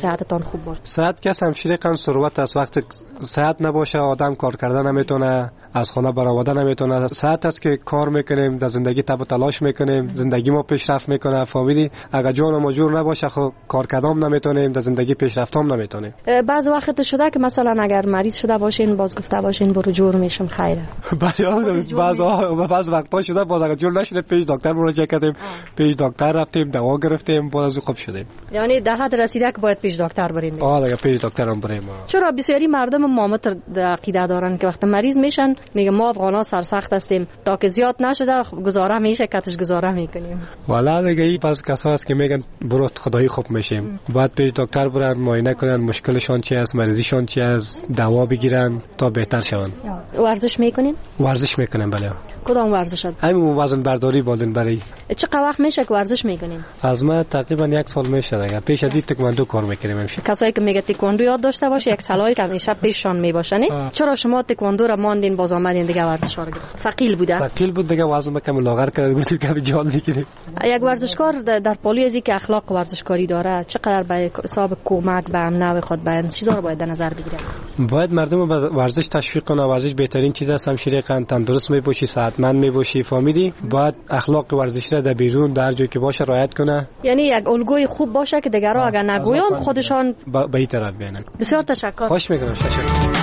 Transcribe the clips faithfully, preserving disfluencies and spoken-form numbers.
صحتتان خوب باشه. صحت که همشیره قن ثروت است. وقتی صحت نباشه آدم کار کردن نمیتونه، از خانه برآمدن نمیتونه. صحت است که کار میکنیم، در زندگی تب و تلاش میکنیم، زندگی ما پیشرفت میکنه. فهمیدی؟ اگر جان ما جور نباشه خب کار کردن نمیتونیم، در زندگی پیشرفت هم نمیتونیم. بعض وقت شده که مثلا اگر مریض شده باشین باز گفته باشین برو جور میشم خیره. بله بعض بعض وقتا شده باز اگر جور نشده پیش دکتر مراجعه کردیم، پیش دکتر رفتیم، دوا گرفتیم، باز خوب شدیم. یعنی در حد رسیده که باید پیش دکتر بریم. آره دیگه پیش دکتر هم بریم. چرا بسیاری مردم مامت عقیده دارن که وقتی مریض میشن میگه ما افغانا سرسخت هستیم، تا که زیاد نشده گزاره میشه کاتش گزاره میکنیم. والا دیگه این پس کسا هست که میگن برو خدایی خوب میشیم، بعد پیش دکتر برن معاینه کنن مشکلشون چی است، مریضیشون چی است، دوا بگیرن تا بهتر شون. ورزش میکنین؟ ورزش میکنم بله. کدام ورزش هست؟ همین وزن برداری بالین برای. چقدر وقت میشه که ورزش میکنین؟ از ما تقریبا یک سال میشه دیگه. پیش از این تکواندو کار میکنیم همیشه. کسایی که میگه تکواندو یاد داشته باشه یک سالایی که همیشه پیششان میباشن. چرا شما تکواندو را ماندین باز آمدین دیگه ورزش ها رو گرفتین؟ ثقیل بوده؟ ثقیل بود دیگه، وزن کم لاغر کرد گفتیم کم جان میگیریم. یک ورزشکار در پالی ازی که اخلاق ورزشکاری داره چقدر به حساب کمک به امن خود به چیزا رو باید در نظر بگیره؟ باید مردم به ورزش تشویق کنه. ورزش بهترین چیز است. همشیره قند تندرست میباشی، صحتمند میباشی. فهمیدی؟ باید اخلاق ورزشی را در بیرون در جایی که باشه رعایت کنه. یعنی یک الگوی خوب باشه که دیگرها اگر نگویند خودشان به این طرف بیانن. بسیار تشکر. خوش میکنم. تشکر.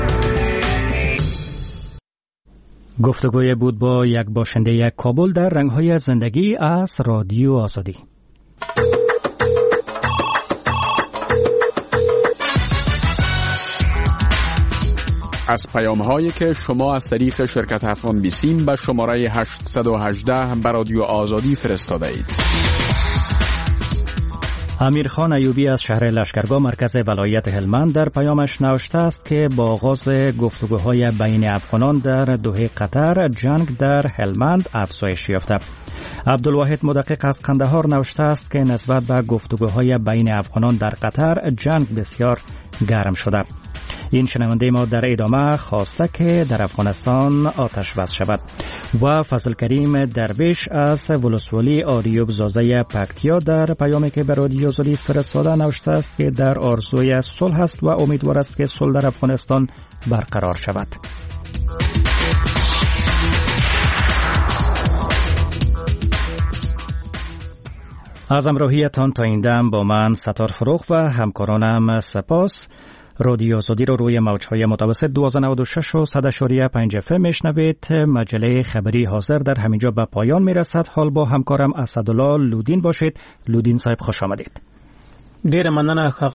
گفتگوی بود با یک باشنده یک کابل در رنگ‌های زندگی از رادیو آزادی. از پیام‌هایی که شما از طریق شرکت افغان بیسیم به شماره هشت یک هشت به رادیو آزادی فرستاده اید. امیرخان ایوبی از شهر لشکرگاه مرکز ولایت هلمند در پیامش نوشته است که با آغاز گفتگوهای بین افغانان در دوحه قطر جنگ در هلمند افزایش یافته. عبدالواحد مدقق از قندهار نوشته است که نسبت به گفتگوهای بین افغانان در قطر جنگ بسیار گرم شده. این شنونده ما در ادامه خواسته که در افغانستان آتش بس شود. و فضل کریم درویش از ولسوالی آریوب زازه پکتیا در پیامی که به رادیو آزادی فرستاده نوشته است که در آرزوی صلح است و امیدوار است که صلح در افغانستان برقرار شود. از همراهیتان تا این دم با من ستار فروخ و همکارانم سپاس. رادیو آزادی رو روی موج‌های متوسط دویست و نود و شش و صد اشاریه پنج اف ام میشنوید. مجله خبری حاضر در همینجا به پایان میرسد. حال با همکارم اسدالله لودین باشید. لودین صاحب خوش آمدید. ډیر مننه